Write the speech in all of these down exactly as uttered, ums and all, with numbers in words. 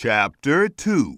Chapter two.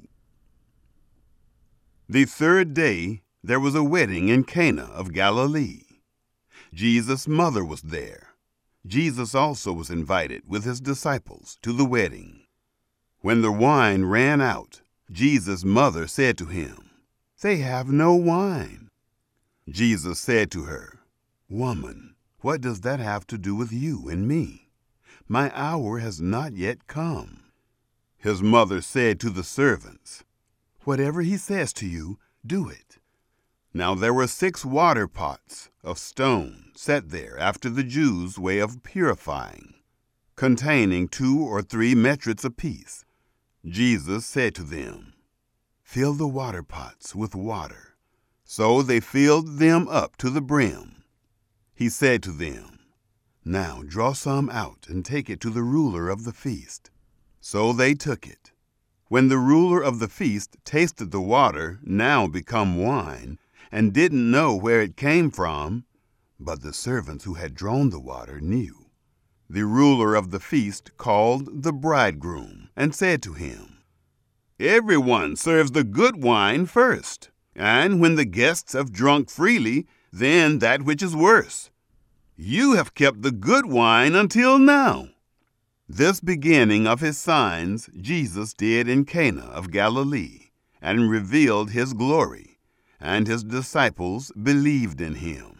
The third day there was a wedding in Cana of Galilee. Jesus' mother was there. Jesus also was invited with his disciples to the wedding. When the wine ran out, Jesus' mother said to him, "They have no wine." Jesus said to her, "Woman, what does that have to do with you and me? My hour has not yet come." His mother said to the servants, "Whatever he says to you, do it." Now there were six water pots of stone set there after the Jews' way of purifying, containing two or three metrics apiece. Jesus said to them, "Fill the water pots with water." So they filled them up to the brim. He said to them, "Now draw some out and take it to the ruler of the feast." So they took it. When the ruler of the feast tasted the water, now become wine, and didn't know where it came from, but the servants who had drawn the water knew, the ruler of the feast called the bridegroom and said to him, "Everyone serves the good wine first, and when the guests have drunk freely, then that which is worse. You have kept the good wine until now." This beginning of his signs Jesus did in Cana of Galilee, and revealed his glory, and his disciples believed in him.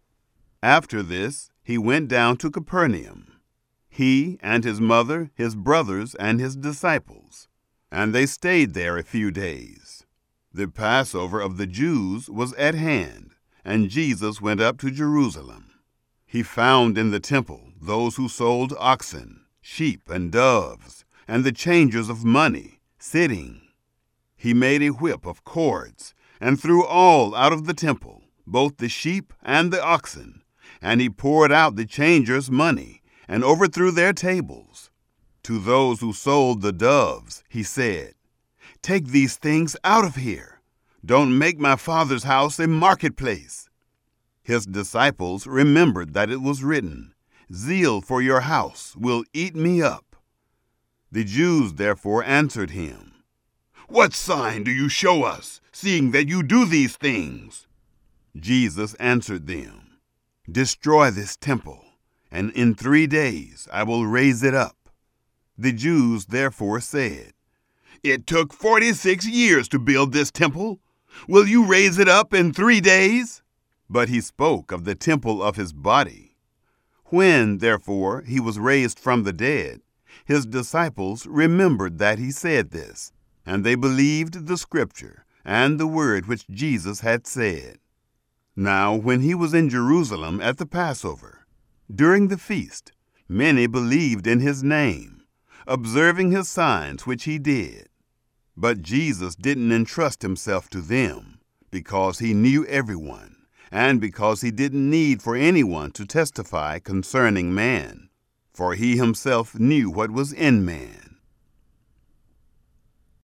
After this, he went down to Capernaum, he and his mother, his brothers, and his disciples, and they stayed there a few days. The Passover of the Jews was at hand, and Jesus went up to Jerusalem. He found in the temple those who sold oxen, sheep, and doves, and the changers of money, sitting. He made a whip of cords, and threw all out of the temple, both the sheep and the oxen, and he poured out the changers' money, and overthrew their tables. To those who sold the doves, he said, "Take these things out of here. Don't make my Father's house a marketplace." His disciples remembered that it was written, "Zeal for your house will eat me up." The Jews therefore answered him, "What sign do you show us, seeing that you do these things?" Jesus answered them, "Destroy this temple, and in three days I will raise it up." The Jews therefore said, "It took forty-six years to build this temple. Will you raise it up in three days?" But he spoke of the temple of his body. When, therefore, he was raised from the dead, his disciples remembered that he said this, and they believed the scripture and the word which Jesus had said. Now, when he was in Jerusalem at the Passover, during the feast, many believed in his name, observing his signs which he did. But Jesus didn't entrust himself to them, because he knew everyone, and because he didn't need for anyone to testify concerning man, for he himself knew what was in man.